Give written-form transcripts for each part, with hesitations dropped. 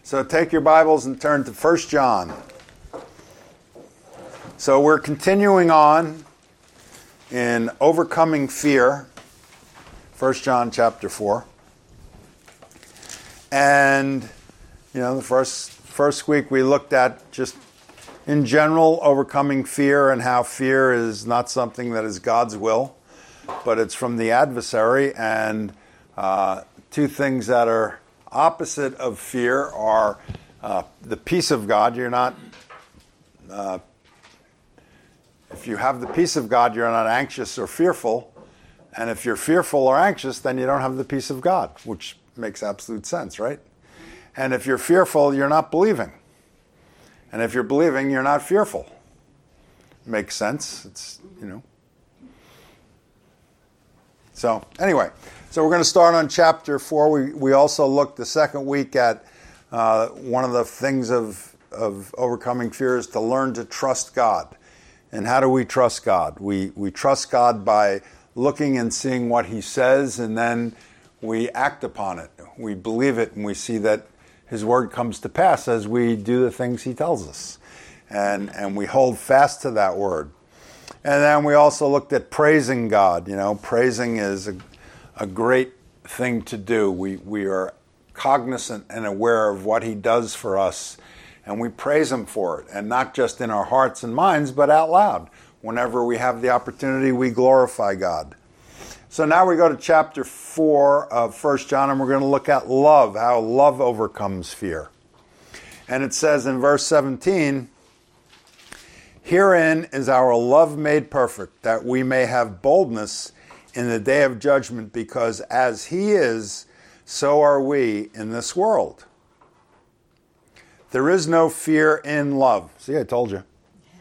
So take your Bibles and turn to 1 John. So we're continuing on in overcoming fear, 1 John chapter 4. And, the first week we looked at just in general overcoming fear and how fear is not something that is God's will, but it's from the adversary. And two things that are opposite of fear are the peace of God. You're not, if you have the peace of God, you're not anxious or fearful. And if you're fearful or anxious, then you don't have the peace of God, which makes absolute sense, right? And if you're fearful, you're not believing. And if you're believing, you're not fearful. Makes sense. It's, So anyway, so we're going to start on chapter 4. We also looked the second week at one of the things of overcoming fear is to learn to trust God. And how do we trust God? We trust God by looking and seeing what He says, and then we act upon it. We believe it, and we see that His word comes to pass as we do the things He tells us. And we hold fast to that word. And then we also looked at praising God. Praising is a great thing to do. We are cognizant and aware of what He does for us, and we praise Him for it, and not just in our hearts and minds, but out loud. Whenever we have the opportunity, we glorify God. So now we go to chapter 4 of 1 John, and we're going to look at love, how love overcomes fear. And it says in verse 17, "Herein is our love made perfect, that we may have boldness in the day of judgment, because as He is, so are we in this world. There is no fear in love." See, I told you.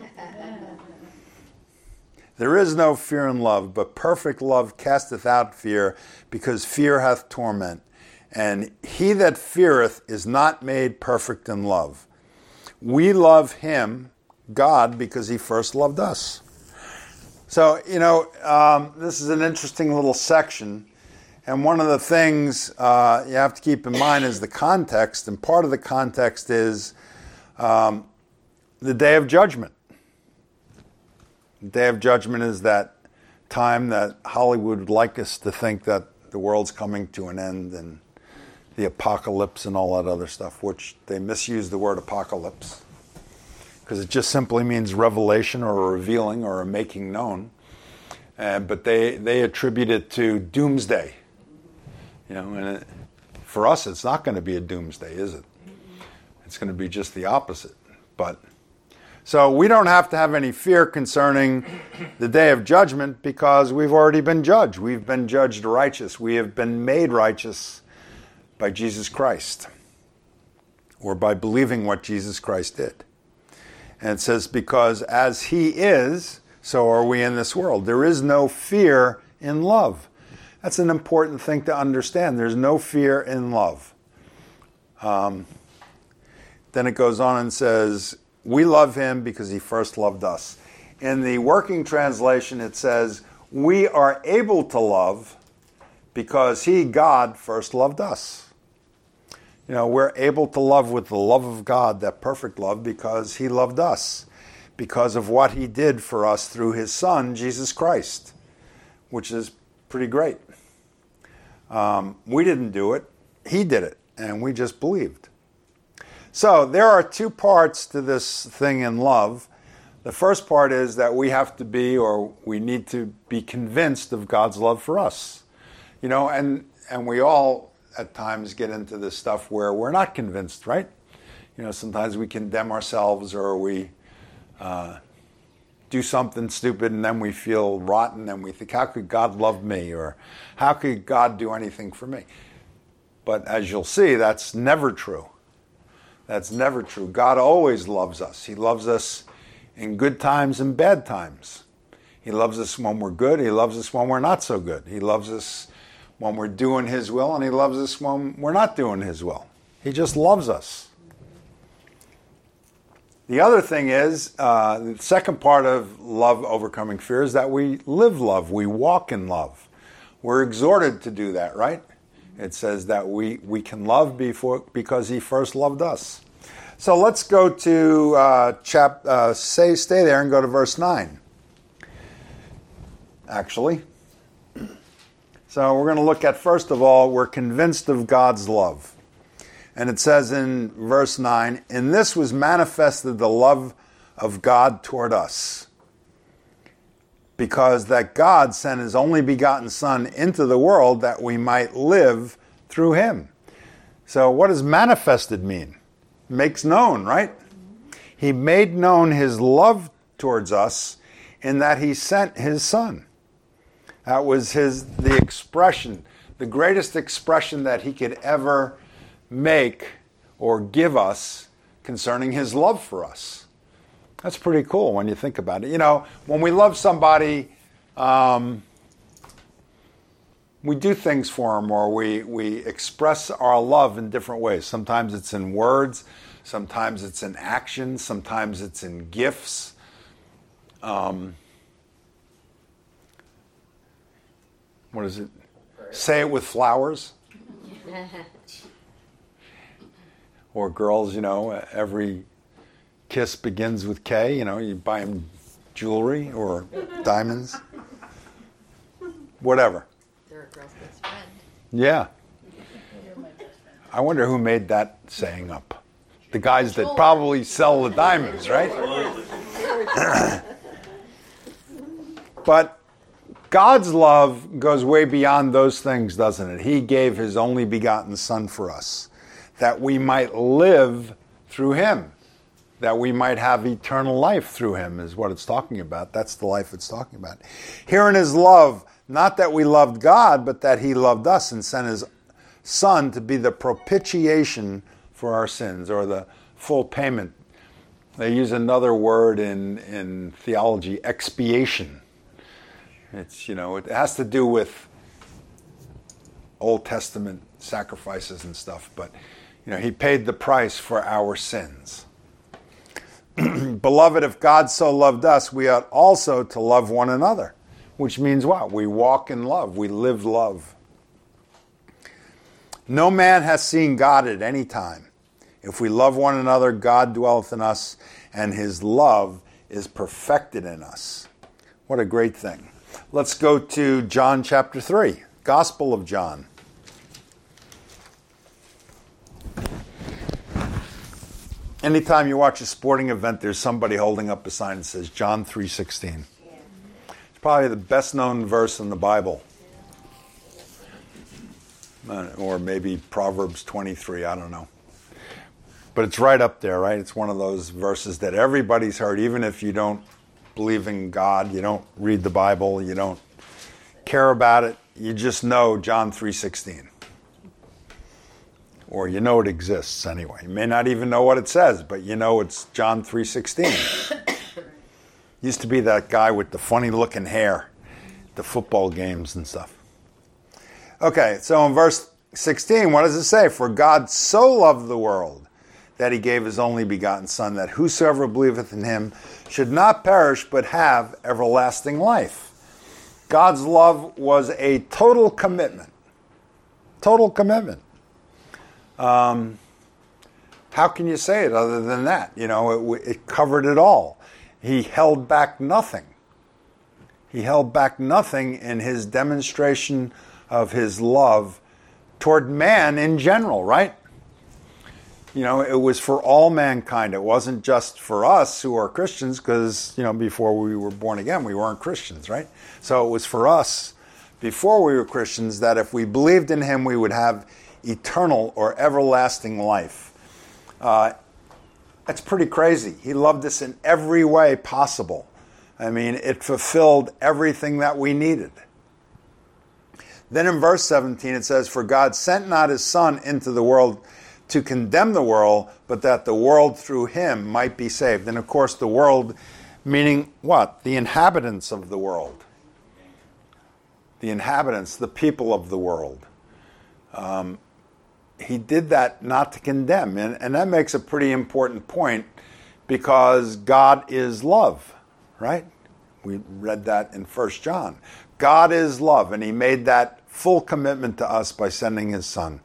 "There is no fear in love, but perfect love casteth out fear, because fear hath torment. And he that feareth is not made perfect in love. We love Him, God, because He first loved us." So, this is an interesting little section. And one of the things you have to keep in mind is the context. And part of the context is the Day of Judgment. The Day of Judgment is that time that Hollywood would like us to think that the world's coming to an end and the apocalypse and all that other stuff, which they misuse the word apocalypse because it just simply means revelation or a revealing or a making known. But they attribute it to doomsday. And for us, it's not going to be a doomsday, is it? It's going to be just the opposite. So we don't have to have any fear concerning the day of judgment because we've already been judged. We've been judged righteous. We have been made righteous by Jesus Christ, or by believing what Jesus Christ did. And it says, because as He is, so are we in this world. There is no fear in love. That's an important thing to understand. There's no fear in love. Then it goes on and says, we love Him because He first loved us. In the working translation, it says, we are able to love because He, God, first loved us. We're able to love with the love of God, that perfect love, because He loved us, because of what He did for us through His Son, Jesus Christ, which is pretty great. We didn't do it. He did it, and we just believed. So there are two parts to this thing in love. The first part is that we have to be, or we need to be convinced of God's love for us. And we all at times get into this stuff where we're not convinced, right? Sometimes we condemn ourselves, or we do something stupid and then we feel rotten and we think, how could God love me? Or how could God do anything for me? But as you'll see, that's never true. That's never true. God always loves us. He loves us in good times and bad times. He loves us when we're good. He loves us when we're not so good. He loves us when we're doing His will, and He loves us when we're not doing His will. He just loves us. The other thing is, the second part of love overcoming fear is that we live love. We walk in love. We're exhorted to do that, right? It says that we can love because he first loved us. So let's go to stay there and go to verse 9. Actually. So we're going to look at, first of all, we're convinced of God's love. And it says in verse 9, "In this was manifested the love of God toward us, because that God sent his only begotten Son into the world that we might live through him." So what does manifested mean? Makes known, right? He made known his love towards us in that he sent his Son. That was the expression, the greatest expression that he could ever make or give us concerning his love for us. That's pretty cool when you think about it. You know, when we love somebody, we do things for them, or we express our love in different ways. Sometimes it's in words, sometimes it's in action, sometimes it's in gifts. What is it? Say it with flowers. Or girls, you know, every kiss begins with K. You know, you buy them jewelry or diamonds. Whatever. They're a girl's best friend. Yeah. I wonder who made that saying up. The guys that probably sell the diamonds, right? But God's love goes way beyond those things, doesn't it? He gave his only begotten Son for us, that we might live through him, that we might have eternal life through him, is what it's talking about. That's the life it's talking about. Herein is love, not that we loved God, but that he loved us and sent his Son to be the propitiation for our sins, or the full payment. They use another word in theology, expiation. It's, you know, it has to do with Old Testament sacrifices and stuff, but, you know, he paid the price for our sins. Beloved, if God so loved us, we ought also to love one another, which means what? We walk in love. We live love. No man has seen God at any time. If we love one another, God dwelleth in us, and his love is perfected in us. What a great thing. Let's go to John chapter 3, Gospel of John. Anytime you watch a sporting event, there's somebody holding up a sign that says John 3:16. It's probably the best known verse in the Bible. Or maybe Proverbs 23, I don't know. But it's right up there, right? It's one of those verses that everybody's heard, even if you don't believe in God, you don't read the Bible, you don't care about it, you just know John 3:16. Or you know it exists anyway. You may not even know what it says, but you know it's John 3:16. Used to be that guy with the funny looking hair, the football games and stuff. Okay, so in verse 16, what does it say? For God so loved the world that he gave his only begotten Son, that whosoever believeth in him should not perish, but have everlasting life. God's love was a total commitment. Total commitment. How can you say it other than that? You know, it covered it all. He held back nothing. He held back nothing in his demonstration of his love toward man in general, right? You know, it was for all mankind. It wasn't just for us who are Christians, because, you know, before we were born again, we weren't Christians, right? So it was for us, before we were Christians, that if we believed in him, we would have eternal or everlasting life. That's pretty crazy. He loved us in every way possible. I mean, it fulfilled everything that we needed. Then in verse 17 it says, for God sent not his Son into the world to condemn the world, but that the world through him might be saved. And of course the world, meaning what? The inhabitants of the world. The inhabitants, the people of the world. He did that not to condemn. And that makes a pretty important point, because God is love, right? We read that in 1 John. God is love, and he made that full commitment to us by sending his son.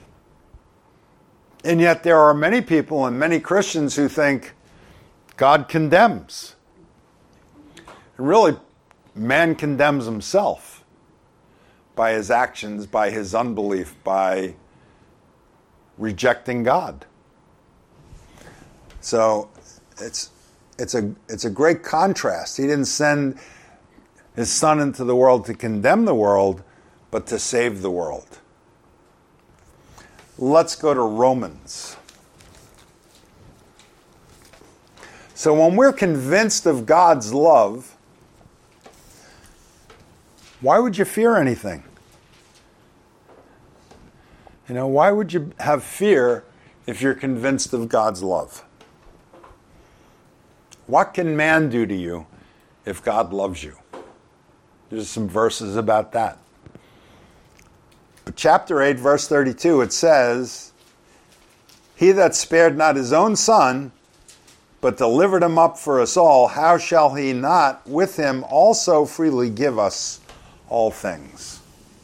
And yet there are many people and many Christians who think God condemns. And really, man condemns himself by his actions, by his unbelief, by rejecting God. So it's a great contrast. He didn't send his son into the world to condemn the world, but to save the world. Let's go to Romans. So when we're convinced of God's love, why would you fear anything? Why would you have fear if you're convinced of God's love? What can man do to you if God loves you? There's some verses about that. But chapter 8, verse 32, it says, "He that spared not his own son, but delivered him up for us all, how shall he not with him also freely give us all things?"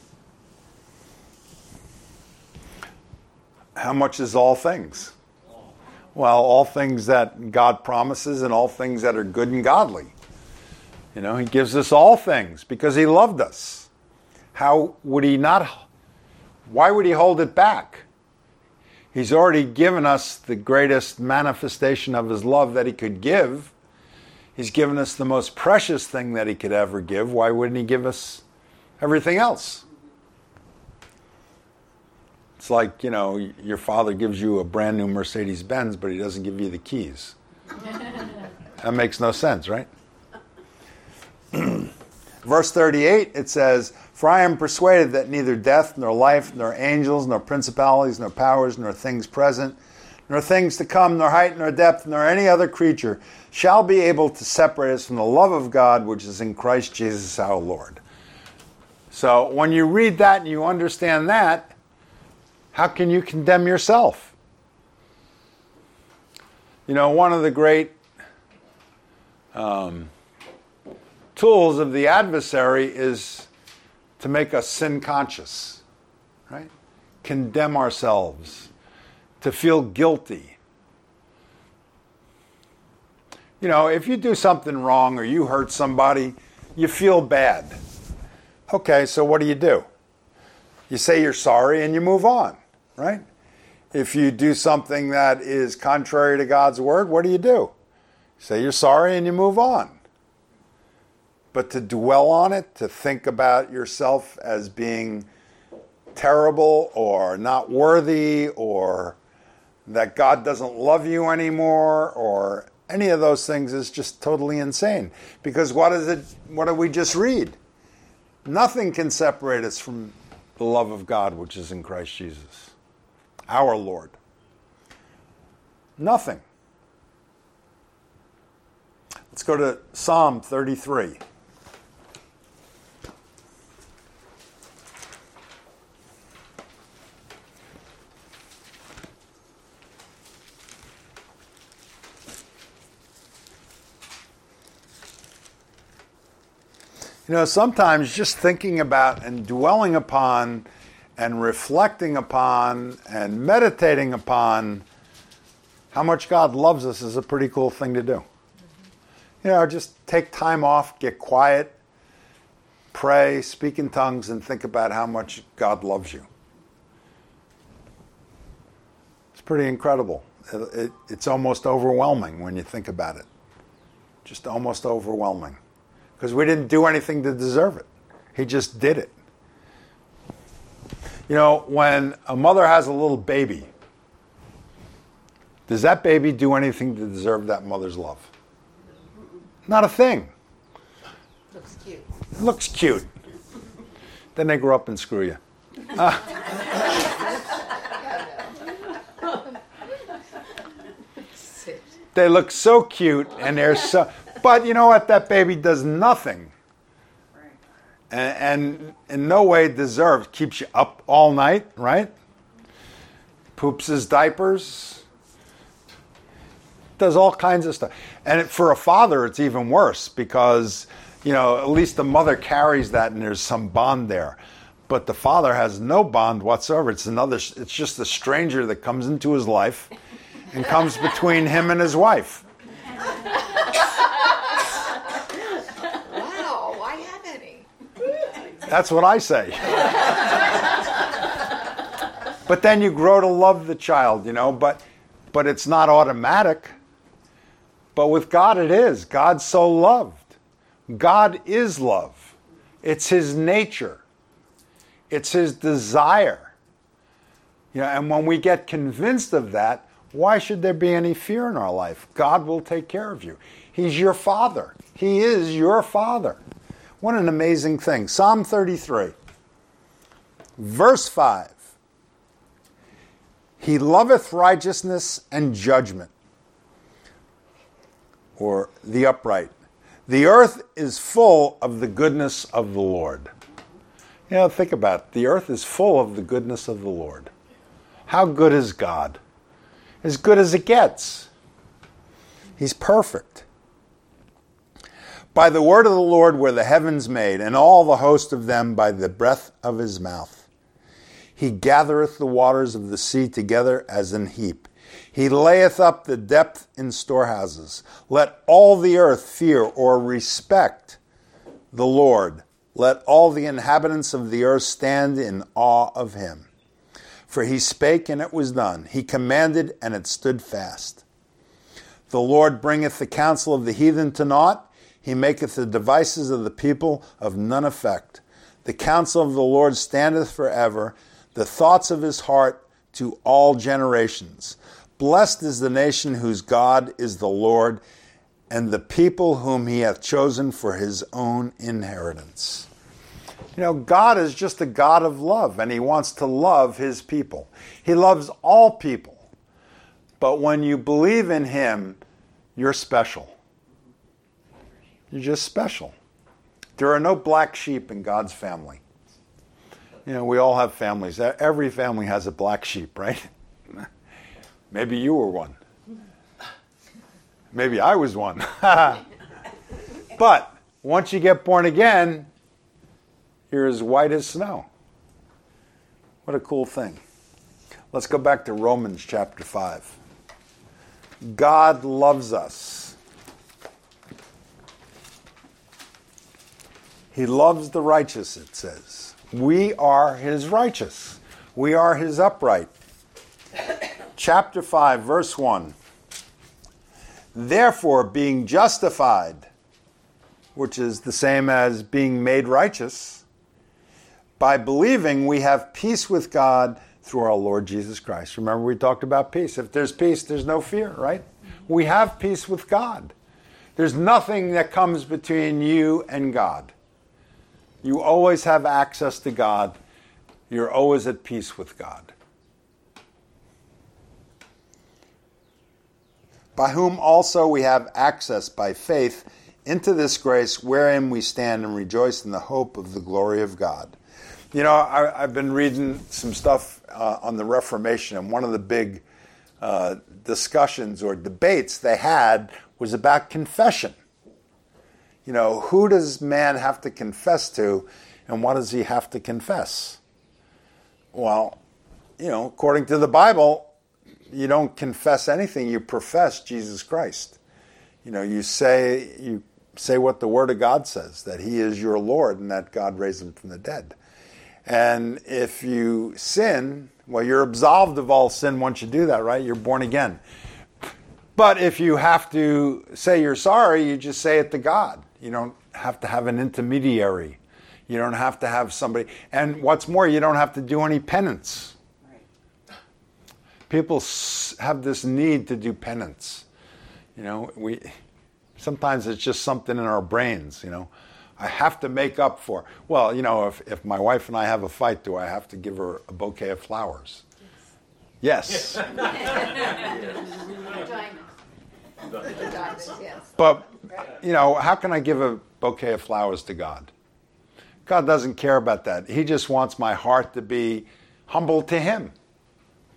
How much is all things? Well, all things that God promises and all things that are good and godly. He gives us all things because he loved us. How would he not? Why would he hold it back? He's already given us the greatest manifestation of his love that he could give. He's given us the most precious thing that he could ever give. Why wouldn't he give us everything else? It's like, your father gives you a brand new Mercedes-Benz, but he doesn't give you the keys. That makes no sense, right? Verse 38, it says, "For I am persuaded that neither death, nor life, nor angels, nor principalities, nor powers, nor things present, nor things to come, nor height, nor depth, nor any other creature shall be able to separate us from the love of God, which is in Christ Jesus our Lord." So when you read that and you understand that, how can you condemn yourself? One of the great tools of the adversary is to make us sin conscious, right? Condemn ourselves, to feel guilty. If you do something wrong or you hurt somebody, you feel bad. Okay, so what do? You say you're sorry and you move on, right? If you do something that is contrary to God's word, what do? You say you're sorry and you move on. But to dwell on it, to think about yourself as being terrible or not worthy or that God doesn't love you anymore or any of those things is just totally insane. Because what did we just read? Nothing can separate us from the love of God which is in Christ Jesus, our Lord. Nothing. Let's go to Psalm 33. Sometimes just thinking about and dwelling upon and reflecting upon and meditating upon how much God loves us is a pretty cool thing to do. Just take time off, get quiet, pray, speak in tongues, and think about how much God loves you. It's pretty incredible. It's almost overwhelming when you think about it. Just almost overwhelming. Because we didn't do anything to deserve it. He just did it. When a mother has a little baby, does that baby do anything to deserve that mother's love? Not a thing. Looks cute. Looks cute. Then they grow up and screw you. They look so cute and they're so... But you know what? That baby does nothing. And in no way deserves. Keeps you up all night, right? Poops his diapers. Does all kinds of stuff. And for a father, it's even worse because, At least the mother carries that and there's some bond there. But the father has no bond whatsoever. It's just a stranger that comes into his life and comes between him and his wife. Wow, why have any? That's what I say. But then you grow to love the child, but it's not automatic. But with God it is. God so loved. God is love. It's his nature. It's his desire. And when we get convinced of that, why should there be any fear in our life? God will take care of you. He's your father. He is your father. What an amazing thing. Psalm 33, verse 5. He loveth righteousness and judgment, or the upright. The earth is full of the goodness of the Lord. Think about it. The earth is full of the goodness of the Lord. How good is God? As good as it gets. He's perfect. By the word of the Lord were the heavens made, and all the host of them by the breath of his mouth. He gathereth the waters of the sea together as an heap. He layeth up the depth in storehouses. Let all the earth fear or respect the Lord. Let all the inhabitants of the earth stand in awe of him. For he spake, and it was done. He commanded, and it stood fast. The Lord bringeth the counsel of the heathen to naught. He maketh the devices of the people of none effect. The counsel of the Lord standeth forever, the thoughts of his heart to all generations. Blessed is the nation whose God is the Lord, and the people whom he hath chosen for his own inheritance. God is just a God of love, and he wants to love his people. He loves all people. But when you believe in him, you're special. You're just special. There are no black sheep in God's family. We all have families. Every family has a black sheep, right? Maybe you were one. Maybe I was one. But once you get born again, you're as white as snow. What a cool thing. Let's go back to Romans chapter 5. God loves us. He loves the righteous, it says. We are his righteous. We are his upright. Chapter 5, verse 1. Therefore, being justified, which is the same as being made righteous, by believing we have peace with God through our Lord Jesus Christ. Remember, we talked about peace. If there's peace, there's no fear, right? We have peace with God. There's nothing that comes between you and God. You always have access to God. You're always at peace with God. By whom also we have access by faith into this grace wherein we stand and rejoice in the hope of the glory of God. I've been reading some stuff on the Reformation, and one of the big discussions or debates they had was about confession. Who does man have to confess to, and what does he have to confess? Well, according to the Bible, you don't confess anything. You profess Jesus Christ. You say what the Word of God says, that he is your Lord and that God raised him from the dead. And if you sin, well, you're absolved of all sin once you do that, right? You're born again. But if you have to say you're sorry, you just say it to God. You don't have to have an intermediary. You don't have to have somebody. And what's more, you don't have to do any penance. People have this need to do penance. Sometimes it's just something in our brains, I have to make up for. Well, if my wife and I have a fight, do I have to give her a bouquet of flowers? Yes. But, how can I give a bouquet of flowers to God? God doesn't care about that. He just wants my heart to be humble to him.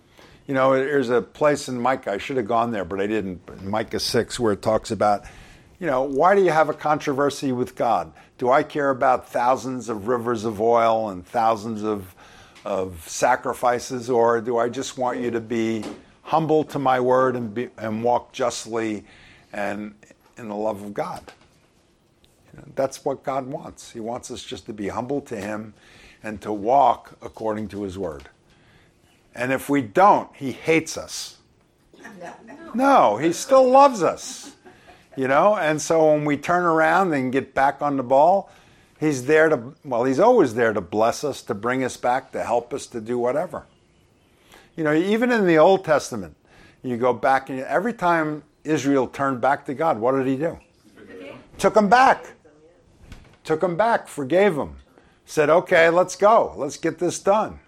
There's a place in Micah, I should have gone there, but I didn't, in Micah 6, where it talks about, Why do you have a controversy with God? Do I care about thousands of rivers of oil and thousands of sacrifices, or do I just want you to be humble to my word and walk justly and in the love of God? That's what God wants. He wants us just to be humble to him and to walk according to his word. And if we don't, he hates us. No, he still loves us. And so when we turn around and get back on the ball, he's always there to bless us, to bring us back, to help us to do whatever. Even in the Old Testament, you go back and every time Israel turned back to God, what did he do? Took them back. Took them back, forgave them. Said, okay, let's go. Let's get this done.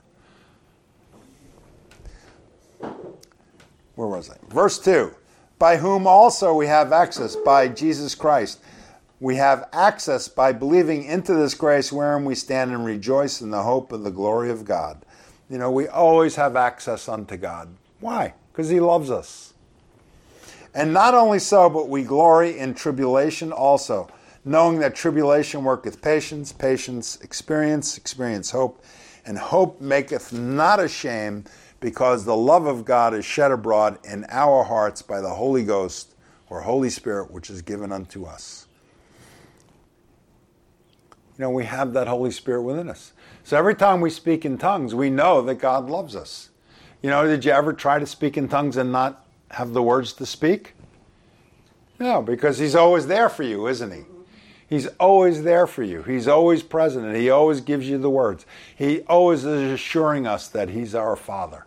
Where was I? Verse 2. By whom also we have access, by Jesus Christ. We have access by believing into this grace wherein we stand and rejoice in the hope of the glory of God. We always have access unto God. Why? Because he loves us. And not only so, but we glory in tribulation also, knowing that tribulation worketh patience, patience experience hope, and hope maketh not ashamed, because the love of God is shed abroad in our hearts by the Holy Ghost, or Holy Spirit, which is given unto us. We have that Holy Spirit within us. So every time we speak in tongues, we know that God loves us. Did you ever try to speak in tongues and not have the words to speak? No, because he's always there for you, isn't he? He's always there for you. He's always present, and he always gives you the words. He always is assuring us that he's our Father.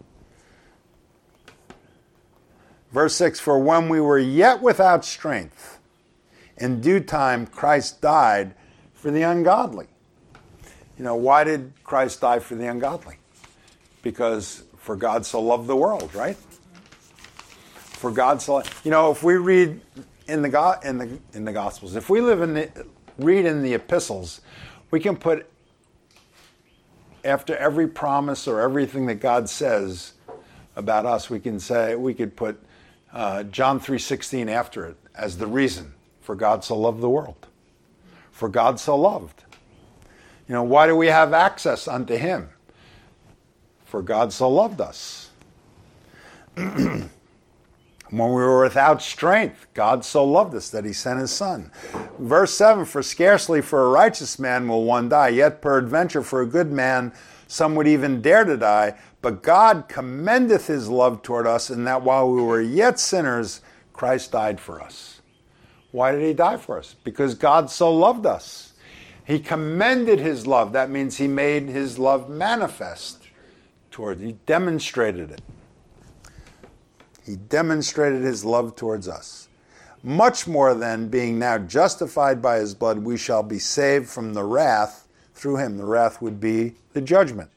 Verse 6, for when we were yet without strength, in due time Christ died for the ungodly. Why did Christ die for the ungodly? Because for God so loved the world, right? For God so, if we read in the Gospels, if we read in the epistles, we can put after every promise or everything that God says about us, we could put John 3:16 after it as the reason for God so loved the world. For God so loved. Why do we have access unto him? For God so loved us. When we were without strength, God so loved us that he sent his Son. Verse 7, for scarcely for a righteous man will one die, yet peradventure for a good man some would even dare to die. But God commendeth his love toward us, in that while we were yet sinners, Christ died for us. Why did he die for us? Because God so loved us. He commended his love. That means he made his love manifest toward. He demonstrated it. He demonstrated his love towards us. Much more then, being now justified by his blood, we shall be saved from the wrath through him. The wrath would be the judgment.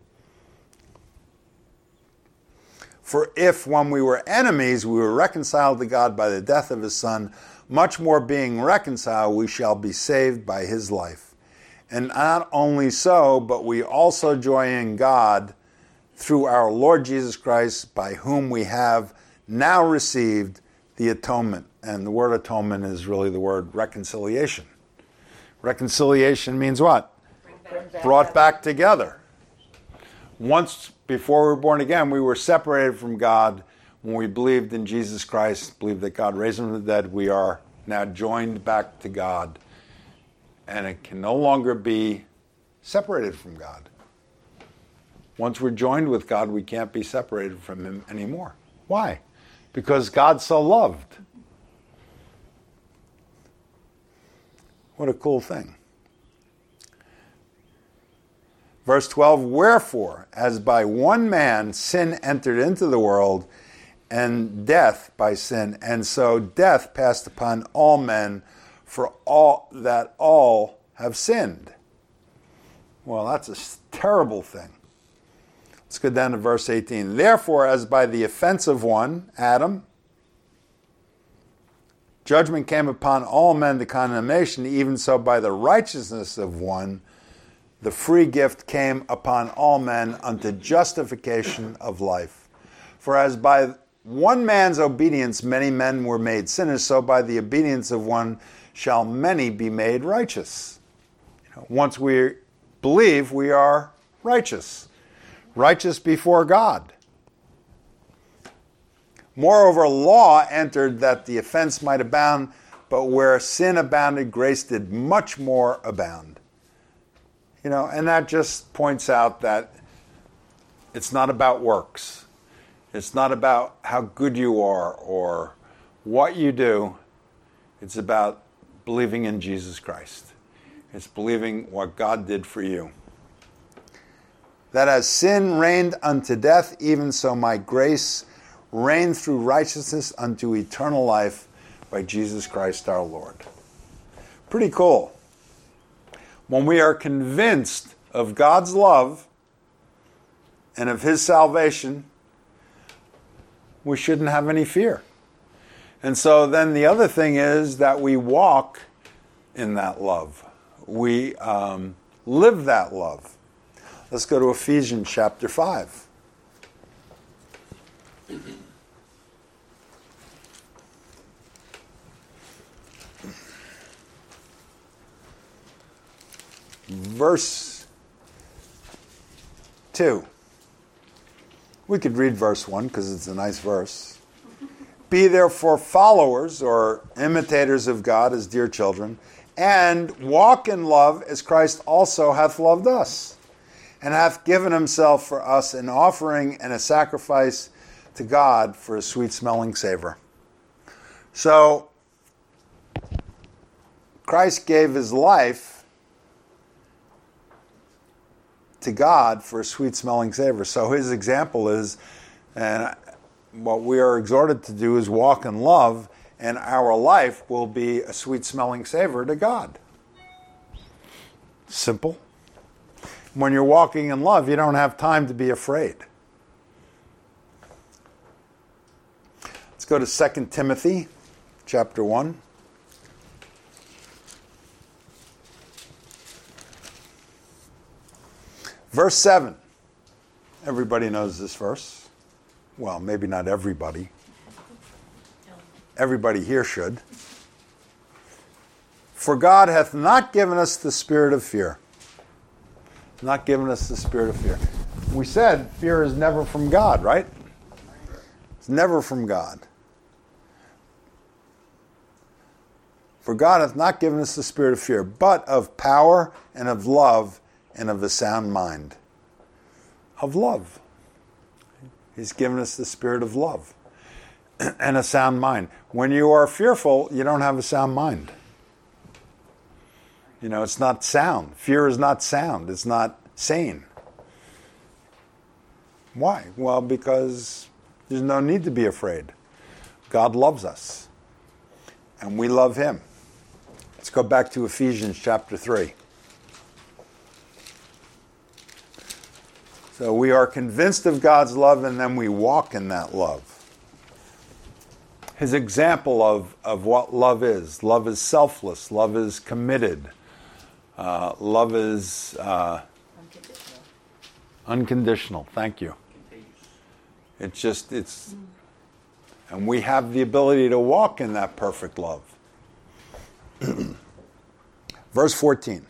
For if, when we were enemies, we were reconciled to God by the death of his Son, much more being reconciled, we shall be saved by his life. And not only so, but we also joy in God through our Lord Jesus Christ, by whom we have now received the atonement. And the word atonement is really the word reconciliation. Reconciliation means what? Brought back together. Once before we were born again, we were separated from God. When we believed in Jesus Christ, believed that God raised him from the dead, we are now joined back to God. And it can no longer be separated from God. Once we're joined with God, we can't be separated from him anymore. Why? Because God so loved. What a cool thing. Verse 12, wherefore, as by one man sin entered into the world, and death by sin, and so death passed upon all men, for all that all have sinned. Well, that's a terrible thing. Let's go down to verse 18. Therefore, as by the offense of one, Adam, judgment came upon all men to condemnation, even so by the righteousness of one, the free gift came upon all men unto justification of life. For as by one man's obedience many men were made sinners, so by the obedience of one shall many be made righteous. Once we believe, we are righteous. Righteous before God. Moreover, law entered that the offense might abound, but where sin abounded, grace did much more abound. And that just points out that it's not about works. It's not about how good you are or what you do. It's about believing in Jesus Christ. It's believing what God did for you. That as sin reigned unto death, even so my grace reigned through righteousness unto eternal life by Jesus Christ our Lord. Pretty cool. When we are convinced of God's love and of His salvation, we shouldn't have any fear. And so then the other thing is that we walk in that love. We live that love. Let's go to Ephesians chapter 5. Verse 2. We could read verse 1 because it's a nice verse. Be therefore followers or imitators of God as dear children, and walk in love as Christ also hath loved us, and hath given himself for us an offering and a sacrifice to God for a sweet-smelling savor. So, Christ gave his life to God for a sweet-smelling savor. So his example is, and what we are exhorted to do is walk in love, and our life will be a sweet-smelling savor to God. Simple. When you're walking in love, you don't have time to be afraid. Let's go to 2 Timothy chapter 1. Verse 7. Everybody knows this verse. Well, maybe not everybody. Everybody here should. For God hath not given us the spirit of fear. Not given us the spirit of fear. We said fear is never from God, right? It's never from God. For God hath not given us the spirit of fear, but of power and of love and of a sound mind. Of love. He's given us the spirit of love and a sound mind. When you are fearful, you don't have a sound mind. It's not sound. Fear is not sound. It's not sane. Why? Well, because there's no need to be afraid. God loves us. And we love him. Let's go back to Ephesians chapter 3. So we are convinced of God's love, and then we walk in that love. His example of what love is. Love is selfless. Love is committed. Love is unconditional. Thank you. It's and we have the ability to walk in that perfect love. Verse 14.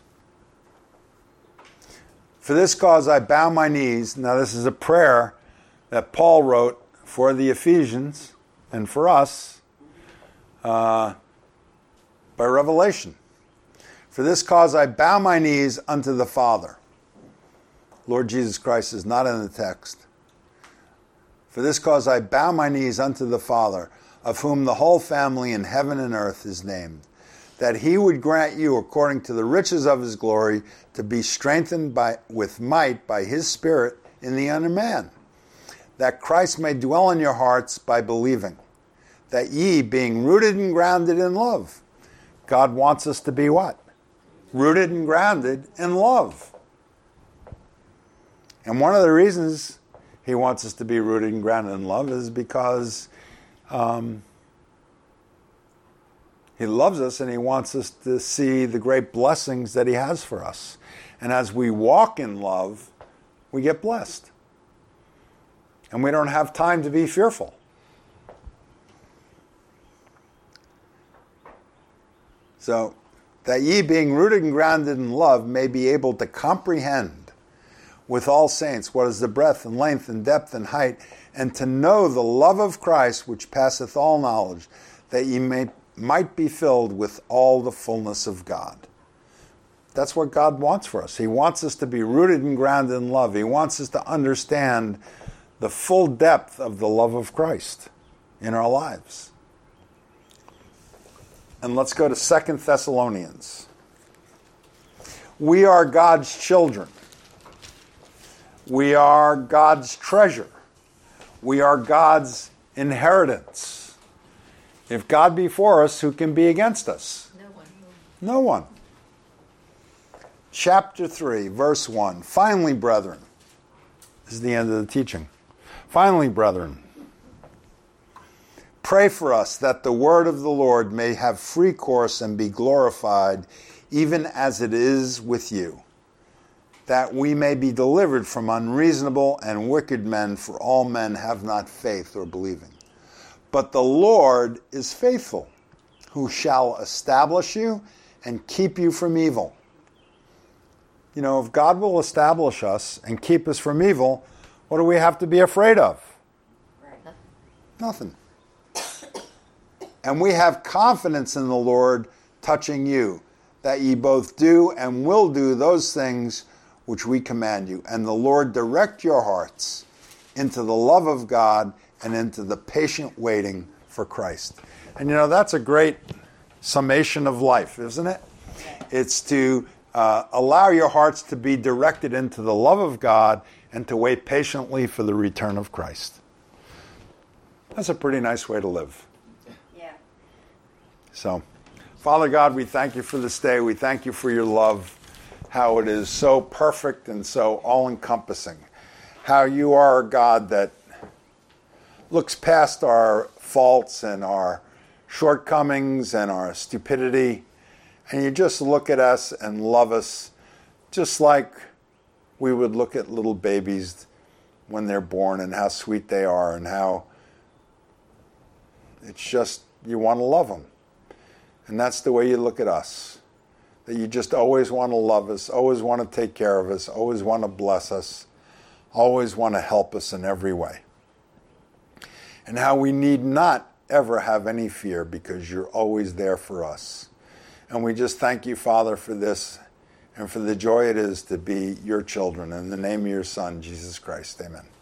For this cause I bow my knees. Now this is a prayer that Paul wrote for the Ephesians and for us by revelation. For this cause I bow my knees unto the Father. Lord Jesus Christ is not in the text. For this cause I bow my knees unto the Father, of whom the whole family in heaven and earth is named, that he would grant you, according to the riches of his glory, to be strengthened with might by his Spirit in the inner man, that Christ may dwell in your hearts by believing, that ye, being rooted and grounded in love. God wants us to be what? Rooted and grounded in love. And one of the reasons he wants us to be rooted and grounded in love is because he loves us and he wants us to see the great blessings that he has for us. And as we walk in love, we get blessed. And we don't have time to be fearful. So, that ye being rooted and grounded in love may be able to comprehend with all saints what is the breadth and length and depth and height, and to know the love of Christ which passeth all knowledge, that ye might be filled with all the fullness of God. That's what God wants for us. He wants us to be rooted and grounded in love. He wants us to understand the full depth of the love of Christ in our lives. And let's go to 2 Thessalonians. We are God's children. We are God's treasure. We are God's inheritance. If God be for us, who can be against us? No one. No one. Chapter 3, verse 1. Finally, brethren. This is the end of the teaching. Finally, brethren, pray for us that the word of the Lord may have free course and be glorified, even as it is with you, that we may be delivered from unreasonable and wicked men, for all men have not faith or believing. But the Lord is faithful, who shall establish you and keep you from evil. You know, if God will establish us and keep us from evil, what do we have to be afraid of? Right. Nothing. And we have confidence in the Lord touching you, that ye both do and will do those things which we command you. And the Lord direct your hearts into the love of God and into the patient waiting for Christ. And you know, that's a great summation of life, isn't it? It's to allow your hearts to be directed into the love of God and to wait patiently for the return of Christ. That's a pretty nice way to live. Yeah. So, Father God, we thank you for this day. We thank you for your love, how it is so perfect and so all-encompassing. How you are a God that looks past our faults and our shortcomings and our stupidity, and you just look at us and love us just like we would look at little babies when they're born, and how sweet they are, and how it's just, you want to love them. And that's the way you look at us. That you just always want to love us, always want to take care of us, always want to bless us, always want to help us in every way. And how we need not ever have any fear, because you're always there for us. And we just thank you, Father, for this and for the joy it is to be your children. In the name of your Son, Jesus Christ, amen.